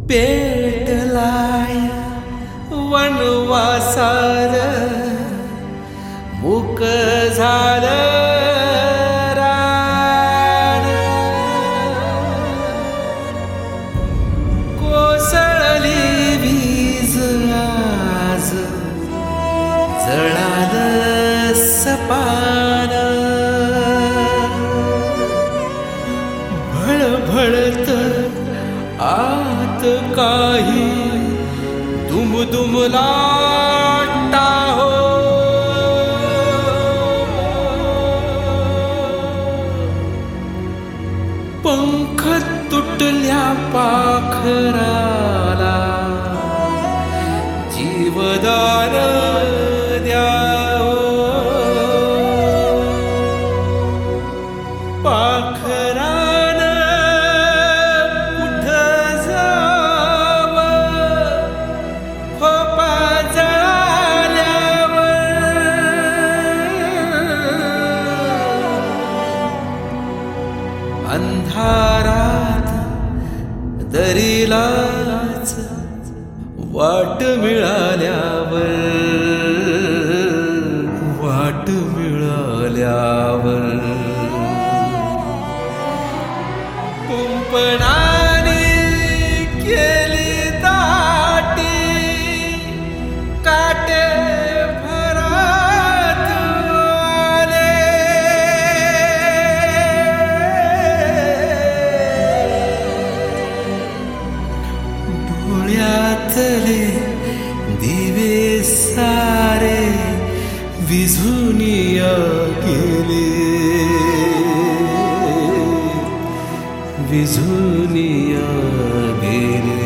पेटलाय वनवासार मुक झालं रान, कोसळली वीज आज जळालं सपान, भळभळत आत काही दुमदुमला टाहो, पंख तुटल्या पाखराला जीवदान द्यावं, पाखरान कुठं जावं खोपा जळाल्यावर, अंधारात दरीलाच वाट मिळाल्यावर, वाट मिळाल्यावर, कुंपणाने केली दाटी काटे भरात आले, डोळ्यातले दिवे सारे विझून गेले, विझून गेले.